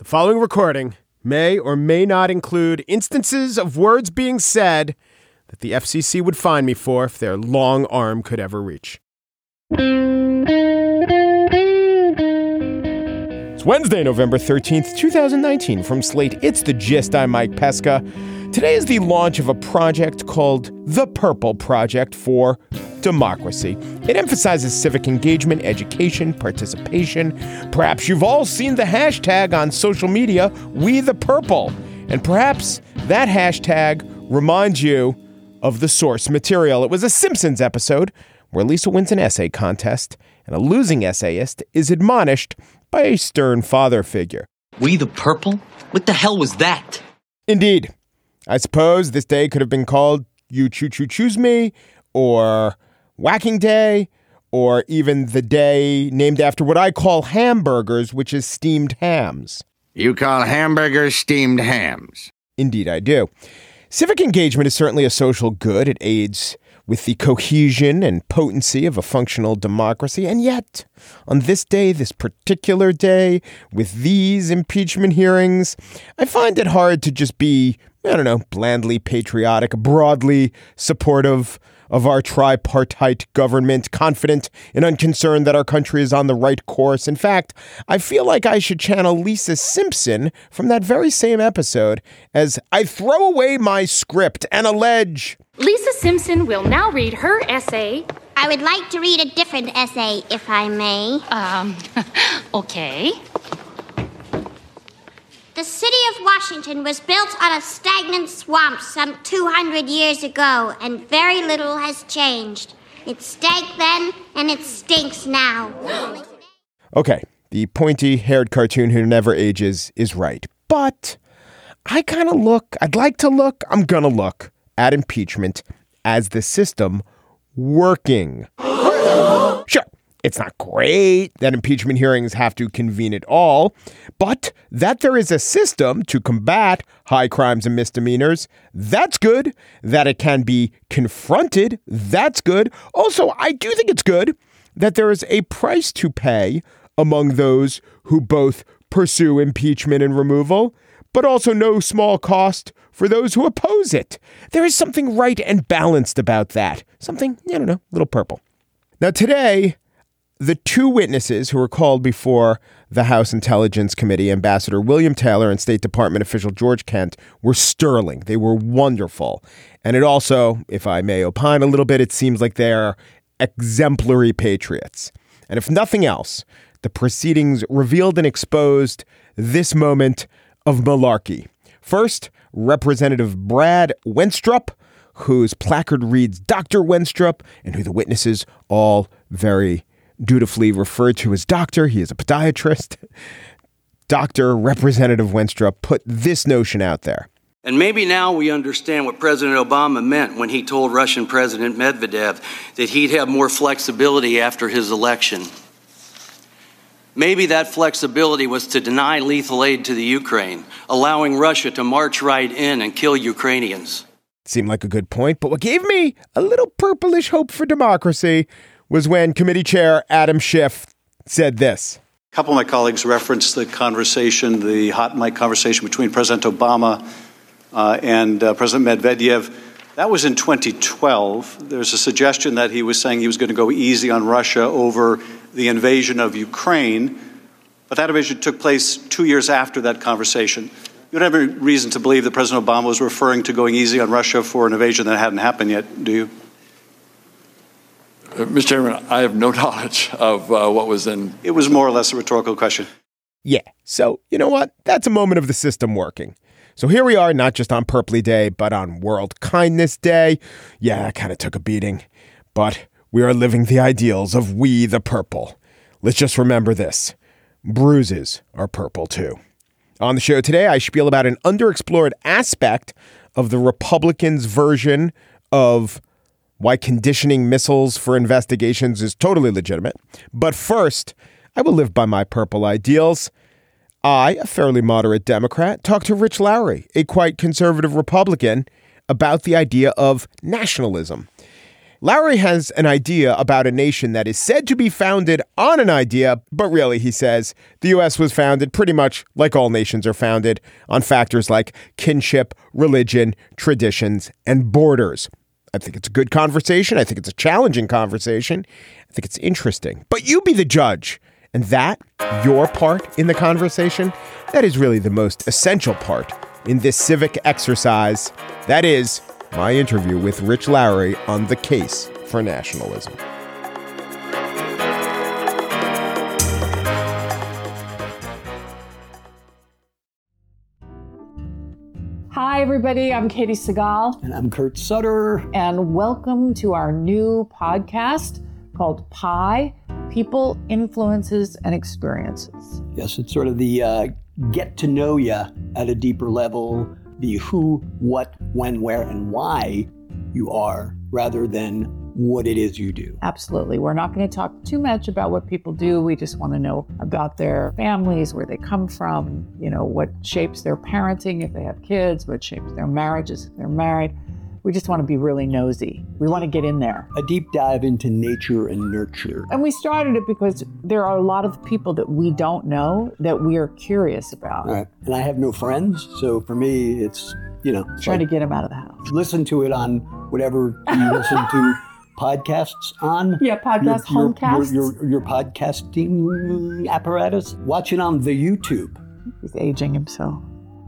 Following recording may or may not include instances of words being said that the FCC would fine me for if their long arm could ever reach. It's Wednesday, November 13th, 2019. From Slate, it's The Gist. I'm Mike Pesca. Today is the launch of a project called The Purple Project for Democracy. It emphasizes civic engagement, education, participation. Perhaps you've all seen the hashtag on social media, We the Purple. And perhaps that hashtag reminds you of the source material. It was a Simpsons episode where Lisa wins an essay contest and a losing essayist is admonished by a stern father figure. We the Purple? What the hell was that? Indeed. I suppose this day could have been called You Choo Choo Choose Me, or Whacking Day, or even the day named after what I call hamburgers, which is steamed hams. You call hamburgers steamed hams? Indeed, I do. Civic engagement is certainly a social good. It aids with the cohesion and potency of a functional democracy. And yet, on this day, this particular day, with these impeachment hearings, I find it hard to just be, blandly patriotic, broadly supportive of our tripartite government, confident and unconcerned that our country is on the right course. In fact, I feel like I should channel Lisa Simpson from that very same episode as I throw away my script and allege. Lisa Simpson will now read her essay. I would like to read a different essay, if I may. Okay. The city of Washington was built on a stagnant swamp some 200 years ago, and very little has changed. It stank then, and it stinks now. Okay, the pointy-haired cartoon who never ages is right. But I'm gonna look at impeachment as the system working. Sure. It's not great that impeachment hearings have to convene at all, but that there is a system to combat high crimes and misdemeanors, that's good. That it can be confronted, that's good. Also, I do think it's good that there is a price to pay among those who both pursue impeachment and removal, but also no small cost for those who oppose it. There is something right and balanced about that. Something, a little purple. Now, today, the two witnesses who were called before the House Intelligence Committee, Ambassador William Taylor and State Department official George Kent, were sterling. They were wonderful. And it also, if I may opine a little bit, it seems like they're exemplary patriots. And if nothing else, the proceedings revealed and exposed this moment of malarkey. First, Representative Brad Wenstrup, whose placard reads Dr. Wenstrup, and who the witnesses all very dutifully referred to as doctor. He is a podiatrist. Dr. Representative Wenstrup put this notion out there. And maybe now we understand what President Obama meant when he told Russian President Medvedev that he'd have more flexibility after his election. Maybe that flexibility was to deny lethal aid to the Ukraine, allowing Russia to march right in and kill Ukrainians. Seemed like a good point, but what gave me a little purplish hope for democracy was when Committee Chair Adam Schiff said this. A couple of my colleagues referenced the hot mic conversation between President Obama and President Medvedev. That was in 2012. There's a suggestion that he was saying he was going to go easy on Russia over the invasion of Ukraine, but that invasion took place 2 years after that conversation. You don't have any reason to believe that President Obama was referring to going easy on Russia for an invasion that hadn't happened yet, do you? Mr. Chairman, I have no knowledge of what was in. It was more or less a rhetorical question. Yeah. So, you know what? That's a moment of the system working. So here we are, not just on Purpley Day, but on World Kindness Day. Yeah, I kind of took a beating, but we are living the ideals of We the Purple. Let's just remember this. Bruises are purple too. On the show today, I spiel about an underexplored aspect of the Republicans' version of why conditioning missiles for investigations is totally legitimate. But first, I will live by my purple ideals. I, a fairly moderate Democrat, talked to Rich Lowry, a quite conservative Republican, about the idea of nationalism. Lowery has an idea about a nation that is said to be founded on an idea, but really, he says, the U.S. was founded pretty much like all nations are founded on factors like kinship, religion, traditions, and borders. I think it's a good conversation. I think it's a challenging conversation. I think it's interesting. But you be the judge. And that, your part in the conversation, that is really the most essential part in this civic exercise. That is my interview with Rich Lowery on the case for nationalism. Hi, everybody. I'm Katie Segal. And I'm Kurt Sutter. And welcome to our new podcast called PIE, People, Influences, and Experiences. Yes, it's sort of the get to know you at a deeper level, the who, what, when, where, and why you are, rather than what it is you do. Absolutely. We're not going to talk too much about what people do. We just want to know about their families, where they come from, what shapes their parenting if they have kids, what shapes their marriages if they're married. We just want to be really nosy. We want to get in there. A deep dive into nature and nurture. And we started it because there are a lot of people that we don't know that we are curious about. All right. And I have no friends, so for me, it's, trying to get them out of the house. Listen to it on whatever you listen to podcasts on. Yeah, homecasts. Your podcasting apparatus. Watch it on the YouTube. He's aging himself.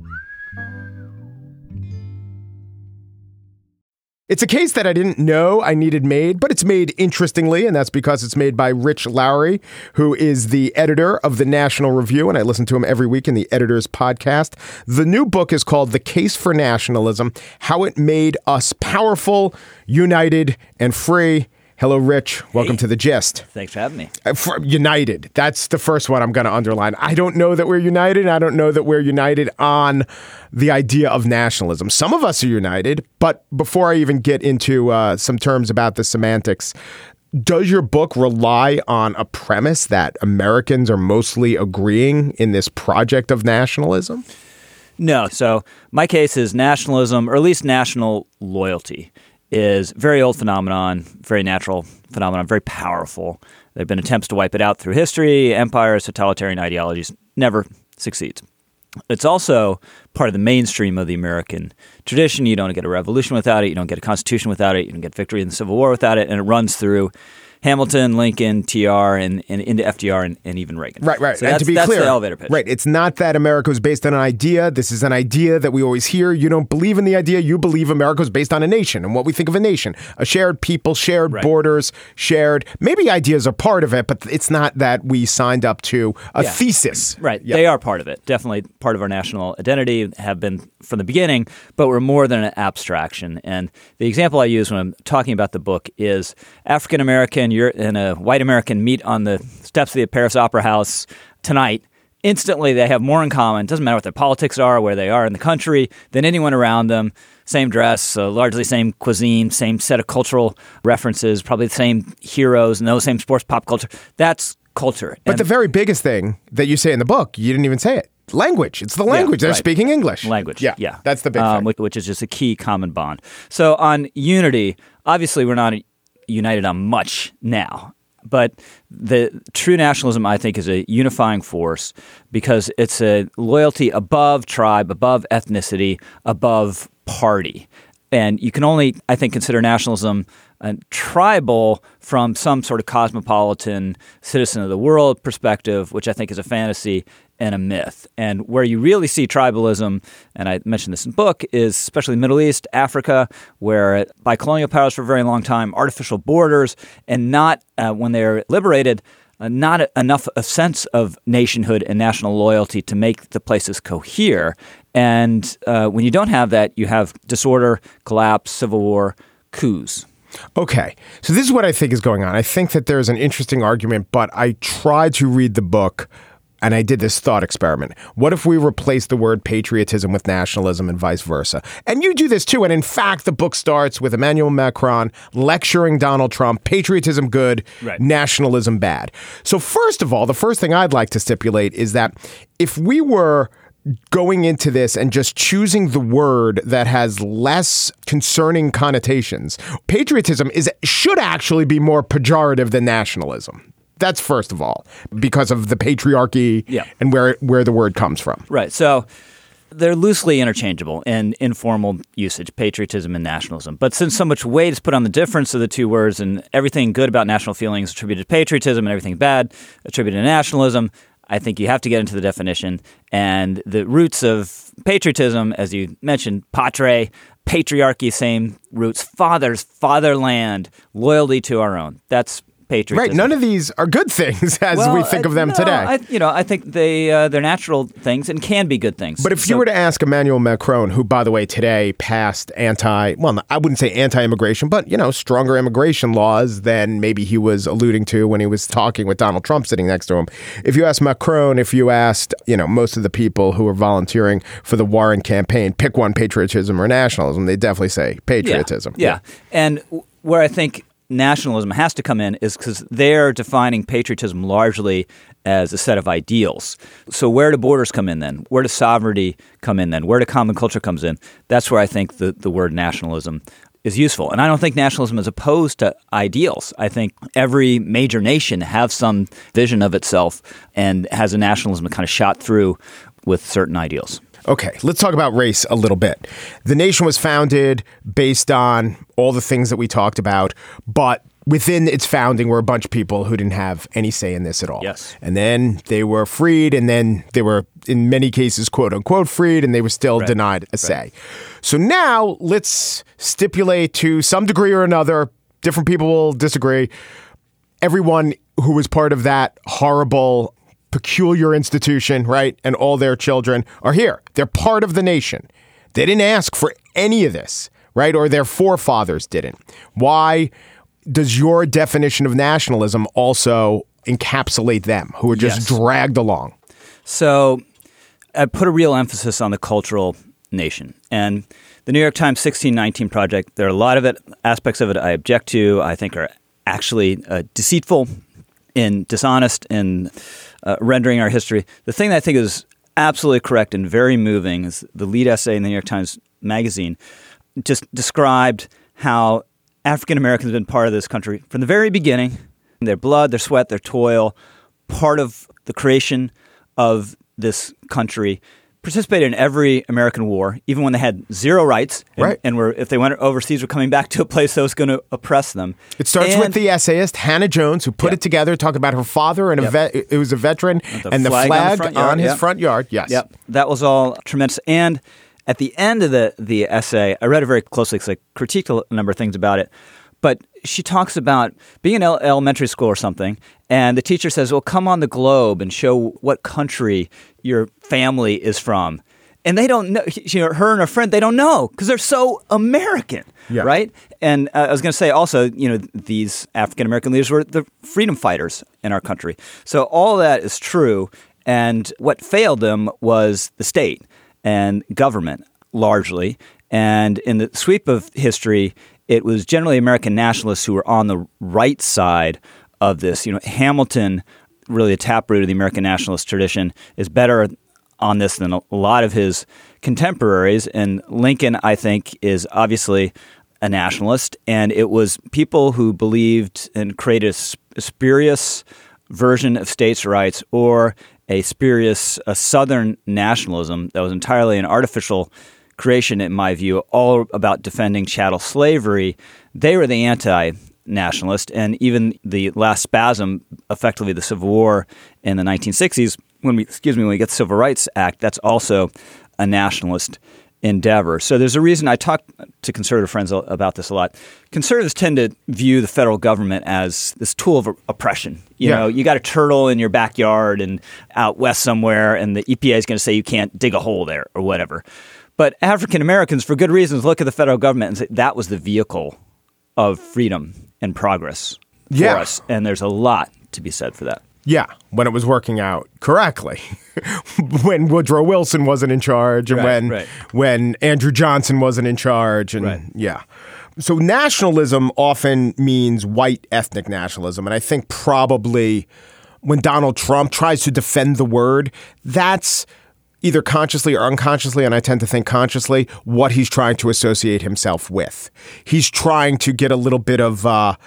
It's a case that I didn't know I needed made, but it's made interestingly, and that's because it's made by Rich Lowery, who is the editor of the National Review, and I listen to him every week in the Editor's Podcast. The new book is called The Case for Nationalism: How It Made Us Powerful, United, and Free. Hello, Rich. Welcome to The Gist. Thanks for having me. United. That's the first one I'm going to underline. I don't know that we're united. I don't know that we're united on the idea of nationalism. Some of us are united, but before I even get into some terms about the semantics, does your book rely on a premise that Americans are mostly agreeing in this project of nationalism? No. So my case is nationalism, or at least national loyalty, is a very old phenomenon, very natural phenomenon, very powerful. There have been attempts to wipe it out through history, empires, totalitarian ideologies, never succeeds. It's also part of the mainstream of the American tradition. You don't get a revolution without it. You don't get a constitution without it. You don't get victory in the Civil War without it. And it runs through Hamilton, Lincoln, TR, and into FDR and even Reagan. Right. So and to be that's clear, the elevator pitch. Right. It's not that America was based on an idea. This is an idea that we always hear. You don't believe in the idea. You believe America was based on a nation and what we think of a nation. A shared people, shared borders, shared. Maybe ideas are part of it, but it's not that we signed up to a thesis. Right. Yep. They are part of it. Definitely part of our national identity, have been from the beginning, but we're more than an abstraction. And the example I use when I'm talking about the book is African American, you're in a white American meet on the steps of the Paris Opera House tonight. Instantly, they have more in common. Doesn't matter what their politics are, where they are in the country, than anyone around them. Same dress, largely same cuisine, same set of cultural references, probably the same heroes, no same sports, pop culture. That's culture. But the very biggest thing that you say in the book, you didn't even say it. Language. It's the language. They're speaking English. Language. Yeah. That's the big thing. Which is just a key common bond. So on unity, obviously we're not united on much now. But the true nationalism, I think, is a unifying force because it's a loyalty above tribe, above ethnicity, above party. And you can only, I think, consider nationalism tribal from some sort of cosmopolitan citizen of the world perspective, which I think is a fantasy and a myth. And where you really see tribalism, and I mentioned this in the book, is especially Middle East, Africa, where by colonial powers for a very long time, artificial borders, and not, when they're liberated, not enough a sense of nationhood and national loyalty to make the places cohere. And when you don't have that, you have disorder, collapse, civil war, coups. Okay. So this is what I think is going on. I think that there's an interesting argument, but I tried to read the book and I did this thought experiment. What if we replace the word patriotism with nationalism and vice versa? And you do this too. And in fact, the book starts with Emmanuel Macron lecturing Donald Trump, patriotism good, nationalism bad. So first of all, the first thing I'd like to stipulate is that if we were going into this and just choosing the word that has less concerning connotations. Patriotism should actually be more pejorative than nationalism. That's first of all, because of the patriarchy and where the word comes from. Right. So they're loosely interchangeable in informal usage, patriotism and nationalism. But since so much weight is put on the difference of the two words and everything good about national feelings attributed to patriotism and everything bad attributed to nationalism, I think you have to get into the definition. And the roots of patriotism, as you mentioned, patre, patriarchy, same roots, fathers, fatherland, loyalty to our own. That's patriotism. Right. None of these are good things as we think of them today. I think they're natural things and can be good things. But if you were to ask Emmanuel Macron, who, by the way, today passed I wouldn't say anti-immigration, but, stronger immigration laws than maybe he was alluding to when he was talking with Donald Trump sitting next to him. If you asked Macron, if you asked, most of the people who were volunteering for the Warren campaign, pick one, patriotism or nationalism, they definitely say patriotism. Yeah. And where I think nationalism has to come in is because they're defining patriotism largely as a set of ideals. So where do borders come in then? Where does sovereignty come in then? Where do common culture comes in? That's where I think the word nationalism is useful. And I don't think nationalism is opposed to ideals. I think every major nation has some vision of itself and has a nationalism kind of shot through with certain ideals. Okay, let's talk about race a little bit. The nation was founded based on all the things that we talked about, but within its founding were a bunch of people who didn't have any say in this at all. Yes. And then they were freed, and then they were, in many cases, quote unquote, freed, and they were still denied a say. So now let's stipulate to some degree or another, different people will disagree, everyone who was part of that horrible peculiar institution, right? And all their children are here. They're part of the nation. They didn't ask for any of this, right? Or their forefathers didn't. Why does your definition of nationalism also encapsulate them who are just dragged along? So I put a real emphasis on the cultural nation. And the New York Times 1619 Project, there are a lot of aspects of it I object to, I think are actually deceitful and dishonest in rendering our history. The thing that I think is absolutely correct and very moving is the lead essay in the New York Times Magazine just described how African Americans have been part of this country from the very beginning. Their blood, their sweat, their toil, part of the creation of this country, participated in every American war, even when they had zero rights, and were, if they went overseas, were coming back to a place that was going to oppress them. It starts with the essayist Hannah Jones, who put it together, talking about her father, and it was a veteran, and the flag on his front yard. Yes. Yep. That was all tremendous. And at the end of the essay, I read it very closely because I critiqued a number of things about it. But she talks about being in elementary school or something, and the teacher says, well, come on the globe and show what country your family is from. And they don't know, her and her friend, they don't know because they're so American, right? And I was going to say also, these African-American leaders were the freedom fighters in our country. So all that is true. And what failed them was the state and government largely. And in the sweep of history, it was generally American nationalists who were on the right side of this. Hamilton, really a taproot of the American nationalist tradition, is better on this than a lot of his contemporaries. And Lincoln, I think, is obviously a nationalist. And it was people who believed and created a spurious version of states' rights or a Southern nationalism that was entirely an artificial creation, in my view, all about defending chattel slavery. They were the anti-nationalist, and even the last spasm, effectively the Civil War in the 1960s, when we get the Civil Rights Act, that's also a nationalist endeavor. So there's a reason I talk to conservative friends about this a lot. Conservatives tend to view the federal government as this tool of oppression. You know, you got a turtle in your backyard and out west somewhere, and the EPA is going to say you can't dig a hole there or whatever. But African Americans, for good reasons, look at the federal government and say that was the vehicle of freedom and progress for us. And there's a lot to be said for that. Yeah, when it was working out correctly. When Woodrow Wilson wasn't in charge and when Andrew Johnson wasn't in charge. And so nationalism often means white ethnic nationalism. And I think probably when Donald Trump tries to defend the word, that's either consciously or unconsciously, and I tend to think consciously, what he's trying to associate himself with. He's trying to get a little bit of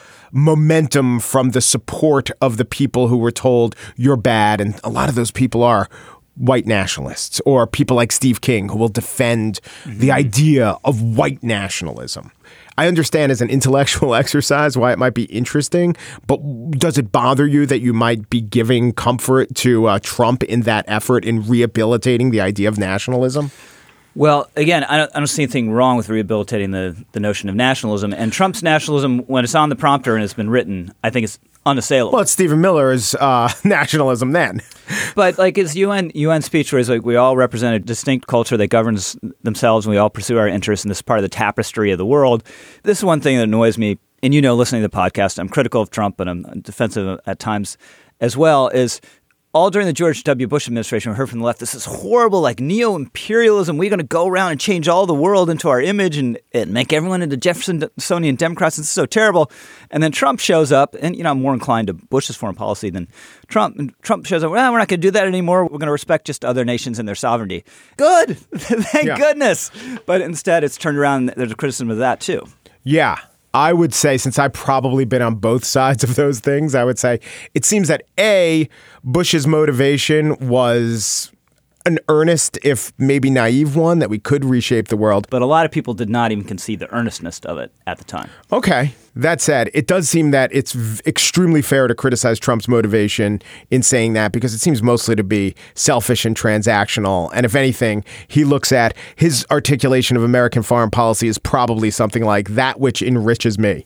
momentum from the support of the people who were told you're bad, and a lot of those people are white nationalists or people like Steve King who will defend the idea of white nationalism. I understand as an intellectual exercise why it might be interesting, but does it bother you that you might be giving comfort to Trump in that effort in rehabilitating the idea of nationalism? Well, again, I don't see anything wrong with rehabilitating the notion of nationalism. And Trump's nationalism, when it's on the prompter and it's been written, I think it's unassailable. Well, it's Stephen Miller's nationalism then. But like his UN speech where he's like, we all represent a distinct culture that governs themselves and we all pursue our interests in this part of the tapestry of the world. This is one thing that annoys me. And listening to the podcast, I'm critical of Trump, but I'm defensive at times as well, is all during the George W. Bush administration, we heard from the left, this is horrible, like neo-imperialism. We're going to go around and change all the world into our image and make everyone into Jeffersonian Democrats. It's so terrible. And then Trump shows up, and I'm more inclined to Bush's foreign policy than Trump. And Trump shows up, well, we're not going to do that anymore. We're going to respect just other nations and their sovereignty. Good. Thank goodness. But instead, it's turned around. And there's a criticism of that, too. Yeah. I would say, since I've probably been on both sides of those things, I would say it seems that A, Bush's motivation was an earnest, if maybe naive one, that we could reshape the world. But a lot of people did not even concede the earnestness of it at the time. Okay. That said, it does seem that it's extremely fair to criticize Trump's motivation in saying that, because it seems mostly to be selfish and transactional. And if anything, he looks at his articulation of American foreign policy as probably something like that which enriches me.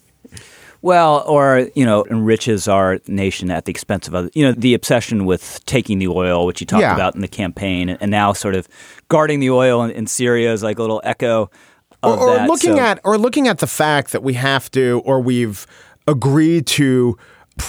Well, or, enriches our nation at the expense of others. The obsession with taking the oil, which he talked about in the campaign, and now sort of guarding the oil in Syria is like a little echo of that. Looking at the fact that we have to, or we've agreed to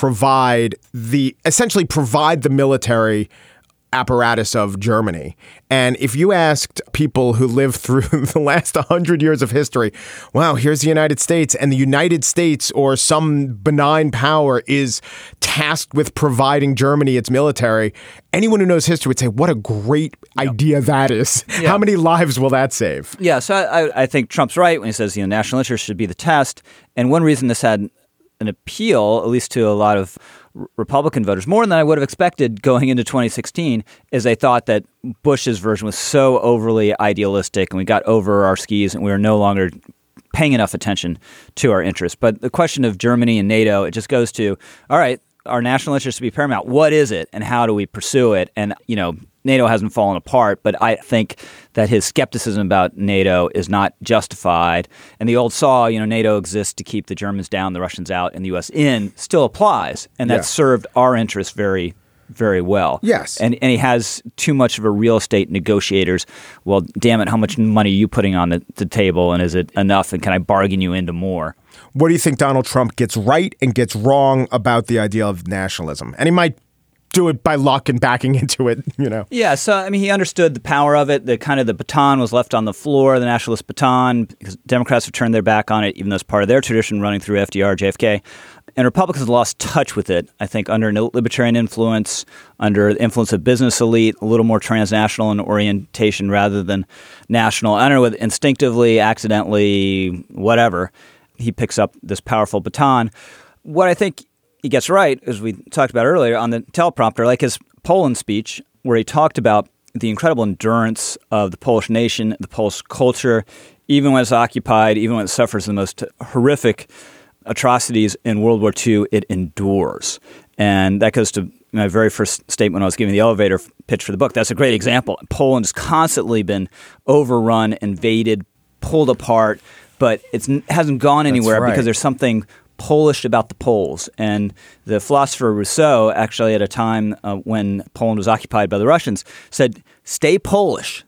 essentially provide the military apparatus of Germany. And if you asked people who lived through the last 100 years of history, wow, here's the United States, and the United States or some benign power is tasked with providing Germany its military, anyone who knows history would say, what a great idea that is. Yeah. How many lives will that save? Yeah, so I think Trump's right when he says, national interest should be the test. And one reason this had an appeal, at least to a lot of Republican voters, more than I would have expected going into 2016, is they thought that Bush's version was so overly idealistic and we got over our skis and we were no longer paying enough attention to our interests. But the question of Germany and NATO, it just goes to, all right, our national interest to be paramount. What is it and how do we pursue it? And, NATO hasn't fallen apart, but I think that his skepticism about NATO is not justified. And the old saw, NATO exists to keep the Germans down, the Russians out, and the U.S. in, still applies. And that served our interests very, very well. Yes. And he has too much of a real estate negotiators. Well, damn it, how much money are you putting on the table, and is it enough, and can I bargain you into more? What do you think Donald Trump gets right and gets wrong about the idea of nationalism? And he might do it by luck and backing into it, Yeah, so, he understood the power of it. The baton was left on the floor, the nationalist baton, because Democrats have turned their back on it, even though it's part of their tradition running through FDR, JFK. And Republicans lost touch with it, I think, under libertarian influence, under the influence of business elite, a little more transnational in orientation rather than national. I don't know, instinctively, accidentally, whatever, he picks up this powerful baton. What I think he gets right, as we talked about earlier, on the teleprompter, like his Poland speech, where he talked about the incredible endurance of the Polish nation, the Polish culture, even when it's occupied, even when it suffers the most horrific atrocities in World War II, it endures. And that goes to my very first statement when I was giving the elevator pitch for the book. That's a great example. Poland has constantly been overrun, invaded, pulled apart, but it hasn't gone anywhere because there's something Polish about the Poles. And the philosopher Rousseau, actually at a time when Poland was occupied by the Russians, said, stay Polish,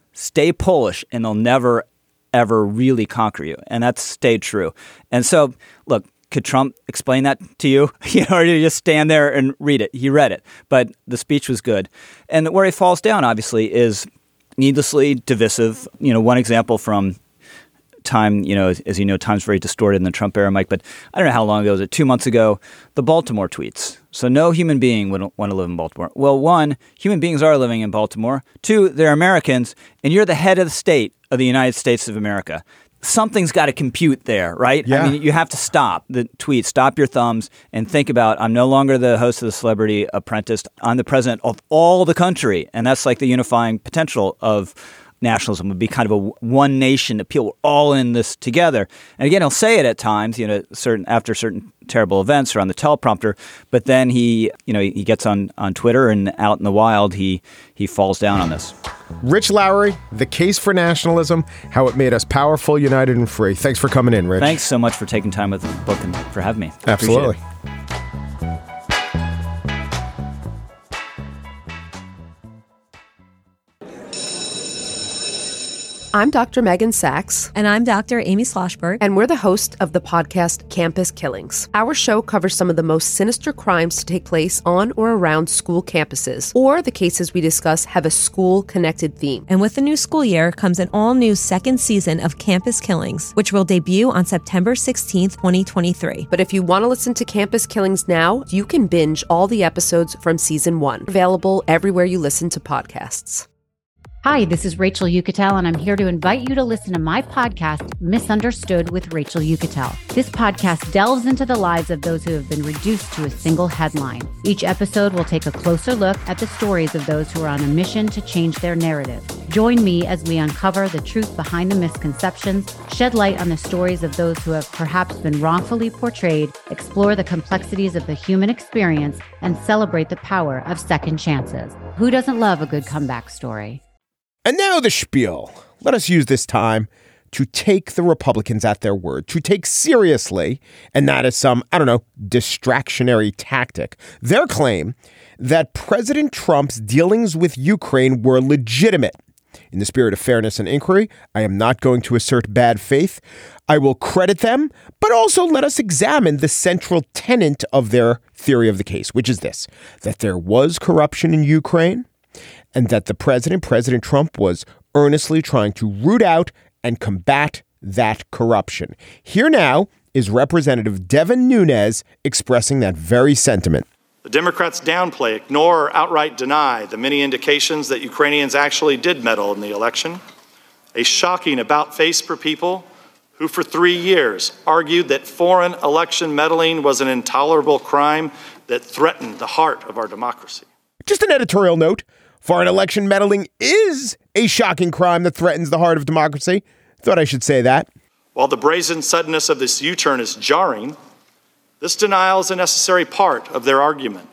and they'll never, ever really conquer you. And that's stayed true. And so, look, could Trump explain that to you? Or did you just stand there and read it? He read it, but the speech was good. And where he falls down, obviously, is needlessly divisive. One example from time, as you know, time's very distorted in the Trump era, Mike, but I don't know how long ago, was it 2 months ago, the Baltimore tweets. So no human being would want to live in Baltimore. Well, one, human beings are living in Baltimore. Two, they're Americans, and you're the head of the state of the United States of America. Something's got to compute there, right? Yeah. I mean, you have to stop the tweet, stop your thumbs, and think about, I'm no longer the host of the Celebrity Apprentice. I'm the president of all the country. And that's like the unifying potential of nationalism, would be kind of a one nation appeal. We're all in this together. And again, he'll say it at times, after certain terrible events or on the teleprompter, but then he gets on Twitter and out in the wild, he falls down on this. Rich Lowry, The Case for Nationalism, How It Made Us Powerful, United, and Free. Thanks for coming in, Rich. Thanks so much for taking time with the book and for having me. Absolutely. I'm Dr. Megan Sachs. And I'm Dr. Amy Schlossberg. And we're the host of the podcast Campus Killings. Our show covers some of the most sinister crimes to take place on or around school campuses, or the cases we discuss have a school-connected theme. And with the new school year comes an all-new second season of Campus Killings, which will debut on September 16th, 2023. But if you want to listen to Campus Killings now, you can binge all the episodes from Season 1. Available everywhere you listen to podcasts. Hi, this is Rachel Yucatel, and I'm here to invite you to listen to my podcast, Misunderstood with Rachel Yucatel. This podcast delves into the lives of those who have been reduced to a single headline. Each episode will take a closer look at the stories of those who are on a mission to change their narrative. Join me as we uncover the truth behind the misconceptions, shed light on the stories of those who have perhaps been wrongfully portrayed, explore the complexities of the human experience, and celebrate the power of second chances. Who doesn't love a good comeback story? And now the spiel. Let us use this time to take the Republicans at their word, to take seriously, and not as some, distractionary tactic, their claim that President Trump's dealings with Ukraine were legitimate. In the spirit of fairness and inquiry, I am not going to assert bad faith. I will credit them, but also let us examine the central tenet of their theory of the case, which is this, that there was corruption in Ukraine, and that the President Trump, was earnestly trying to root out and combat that corruption. Here now is Representative Devin Nunes expressing that very sentiment. The Democrats downplay, ignore, or outright deny the many indications that Ukrainians actually did meddle in the election. A shocking about-face for people who for 3 years argued that foreign election meddling was an intolerable crime that threatened the heart of our democracy. Just an editorial note. Foreign election meddling is a shocking crime that threatens the heart of democracy. Thought I should say that. While the brazen suddenness of this U-turn is jarring, this denial is a necessary part of their argument.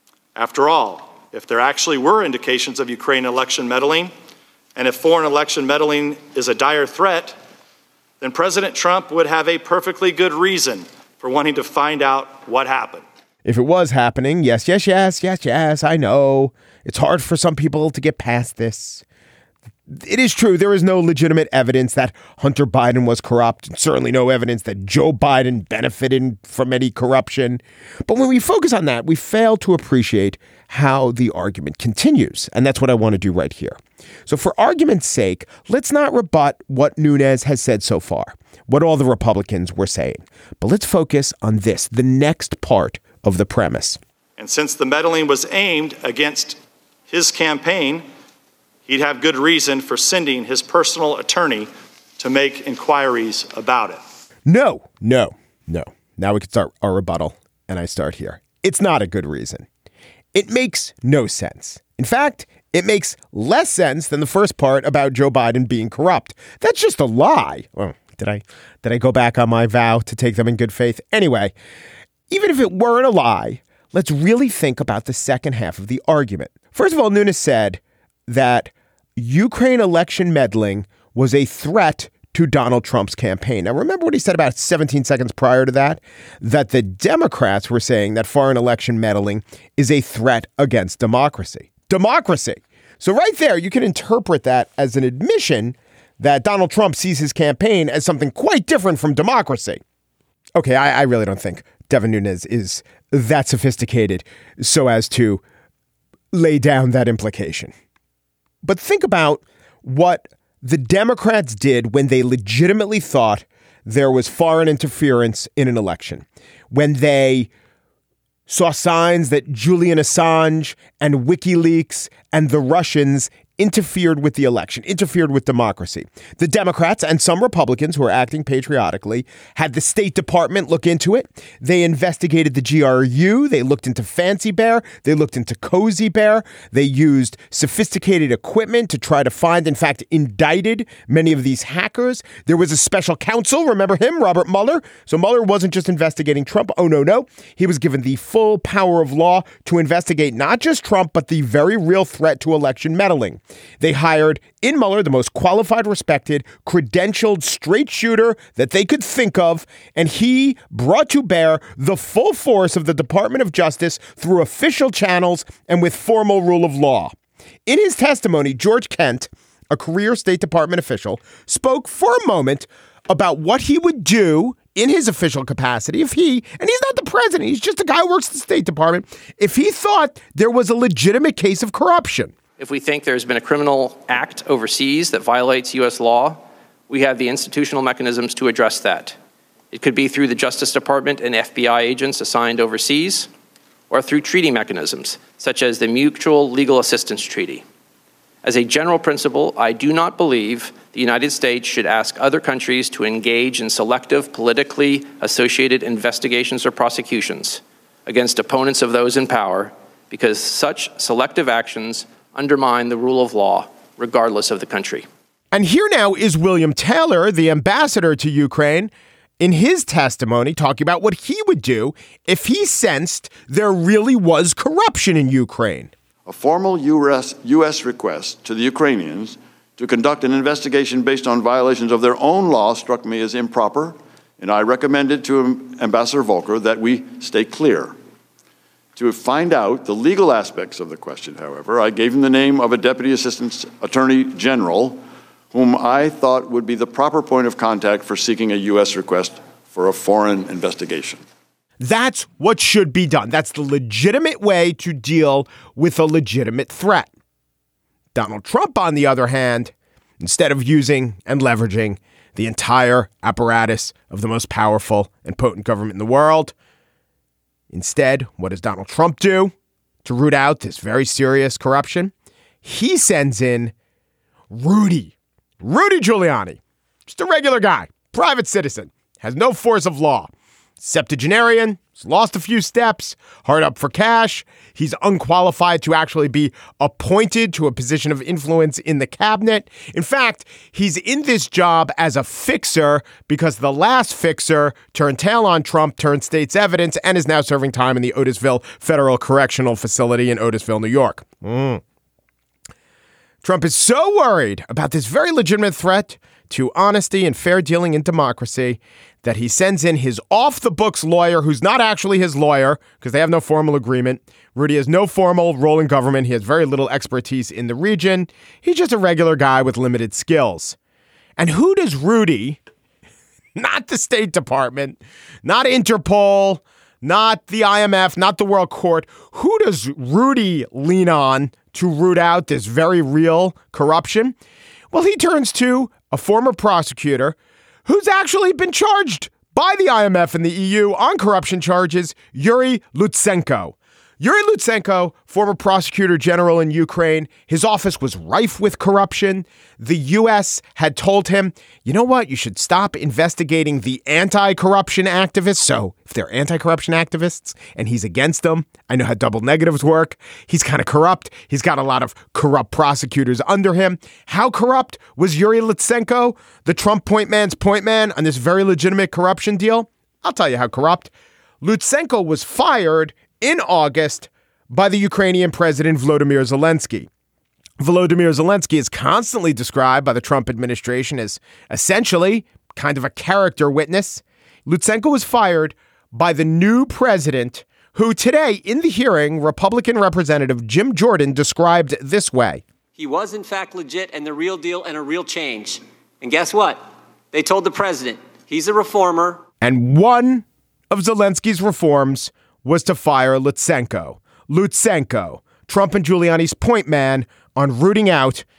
After all, if there actually were indications of Ukraine election meddling, and if foreign election meddling is a dire threat, then President Trump would have a perfectly good reason for wanting to find out what happened. If it was happening, yes, I know. It's hard for some people to get past this. It is true, there is no legitimate evidence that Hunter Biden was corrupt, and certainly no evidence that Joe Biden benefited from any corruption. But when we focus on that, we fail to appreciate how the argument continues. And that's what I want to do right here. So for argument's sake, let's not rebut what Nunes has said so far, what all the Republicans were saying. But let's focus on this, the next part of the premise. And since the meddling was aimed against his campaign, he'd have good reason for sending his personal attorney to make inquiries about it. No. Now we can start our rebuttal, and I start here. It's not a good reason. It makes no sense. In fact, it makes less sense than the first part about Joe Biden being corrupt. That's just a lie. Well, did I go back on my vow to take them in good faith? Anyway, even if it weren't a lie, let's really think about the second half of the argument. First of all, Nunes said that Ukraine election meddling was a threat to Donald Trump's campaign. Now, remember what he said about 17 seconds prior to that? That the Democrats were saying that foreign election meddling is a threat against democracy. Democracy. So right there, you can interpret that as an admission that Donald Trump sees his campaign as something quite different from democracy. Okay, I really don't think Devin Nunes is that sophisticated so as to lay down that implication. But think about what the Democrats did when they legitimately thought there was foreign interference in an election, when they saw signs that Julian Assange and WikiLeaks and the Russians interfered with the election, interfered with democracy. The Democrats and some Republicans who are acting patriotically had the State Department look into it. They investigated the GRU. They looked into Fancy Bear. They looked into Cozy Bear. They used sophisticated equipment to try to find, in fact, indicted many of these hackers. There was a special counsel. Remember him, Robert Mueller? So Mueller wasn't just investigating Trump. Oh, no. He was given the full power of law to investigate not just Trump, but the very real threat to election meddling. They hired in Mueller the most qualified, respected, credentialed straight shooter that they could think of, and he brought to bear the full force of the Department of Justice through official channels and with formal rule of law. In his testimony, George Kent, a career State Department official, spoke for a moment about what he would do in his official capacity if he, and he's not the president, he's just a guy who works at the State Department, if he thought there was a legitimate case of corruption. If we think there's been a criminal act overseas that violates U.S. law, we have the institutional mechanisms to address that. It could be through the Justice Department and FBI agents assigned overseas, or through treaty mechanisms, such as the Mutual Legal Assistance Treaty. As a general principle, I do not believe the United States should ask other countries to engage in selective, politically associated investigations or prosecutions against opponents of those in power, because such selective actions undermine the rule of law, regardless of the country. And here now is William Taylor, the ambassador to Ukraine, in his testimony talking about what he would do if he sensed there really was corruption in Ukraine. A formal U.S. request to the Ukrainians to conduct an investigation based on violations of their own law struck me as improper, and I recommended to Ambassador Volker that we stay clear. To find out the legal aspects of the question, however, I gave him the name of a Deputy Assistant Attorney General, whom I thought would be the proper point of contact for seeking a U.S. request for a foreign investigation. That's what should be done. That's the legitimate way to deal with a legitimate threat. Donald Trump, on the other hand, instead of using and leveraging the entire apparatus of the most powerful and potent government in the world, instead, what does Donald Trump do to root out this very serious corruption? He sends in Rudy Giuliani, just a regular guy, private citizen, has no force of law, septuagenarian, he's lost a few steps, hard up for cash. He's unqualified to actually be appointed to a position of influence in the cabinet. In fact, he's in this job as a fixer because the last fixer turned tail on Trump, turned state's evidence, and is now serving time in the Otisville Federal Correctional Facility in Otisville, New York. Trump is so worried about this very legitimate threat to honesty and fair dealing in democracy that he sends in his off-the-books lawyer, who's not actually his lawyer because they have no formal agreement. Rudy has no formal role in government. He has very little expertise in the region. He's just a regular guy with limited skills. And who does Rudy, not the State Department, not Interpol, not the IMF, not the World Court, who does Rudy lean on to root out this very real corruption? Well, he turns to a former prosecutor who's actually been charged by the IMF and the EU on corruption charges, Yuri Lutsenko. Yuri Lutsenko, former prosecutor general in Ukraine, his office was rife with corruption. The U.S. had told him, you know what, you should stop investigating the anti-corruption activists. So if they're anti-corruption activists and he's against them, I know how double negatives work. He's kind of corrupt. He's got a lot of corrupt prosecutors under him. How corrupt was Yuri Lutsenko, the Trump point man's point man on this very legitimate corruption deal? I'll tell you how corrupt. Lutsenko was fired in August by the Ukrainian president Volodymyr Zelensky. Volodymyr Zelensky is constantly described by the Trump administration as essentially kind of a character witness. Lutsenko was fired by the new president, who today in the hearing, Republican Representative Jim Jordan described this way. He was in fact legit and the real deal and a real change. And guess what? They told the president he's a reformer. And one of Zelensky's reforms was to fire Lutsenko. Lutsenko, Trump and Giuliani's point man on rooting out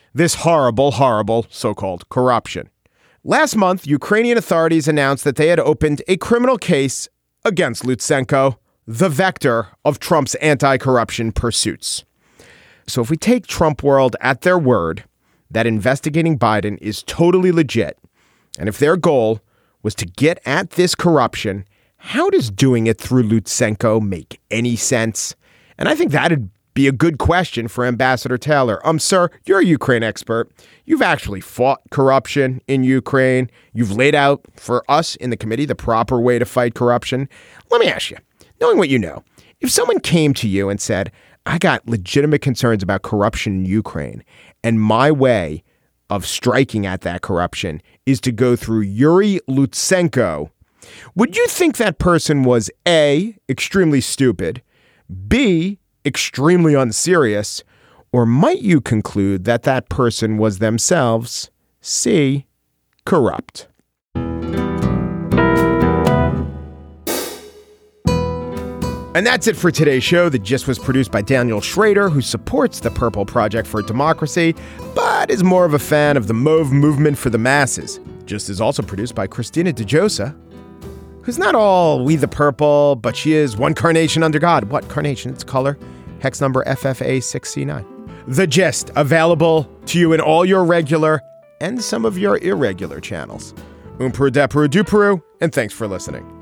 this horrible, horrible so-called corruption. Last month, Ukrainian authorities announced that they had opened a criminal case against Lutsenko, the vector of Trump's anti-corruption pursuits. So if we take Trump world at their word that investigating Biden is totally legit, and if their goal was to get at this corruption, how does doing it through Lutsenko make any sense? And I think that'd be a good question for Ambassador Taylor. Sir, you're a Ukraine expert. You've actually fought corruption in Ukraine. You've laid out for us in the committee the proper way to fight corruption. Let me ask you, knowing what you know, if someone came to you and said, I got legitimate concerns about corruption in Ukraine, and my way of striking at that corruption is to go through Yuri Lutsenko, would you think that person was A, extremely stupid, B, extremely unserious, or might you conclude that that person was themselves, C, corrupt? And that's it for today's show. The Gist was produced by Daniel Schrader, who supports the Purple Project for Democracy, but is more of a fan of the Mauve movement for the masses. Gist is also produced by Christina DeJosa, who's not all We the Purple, but she is one carnation under God. What carnation? It's color. Hex number FFA6C9. The Gist, available to you in all your regular and some of your irregular channels. Umperu, Deperu, Duperu, and thanks for listening.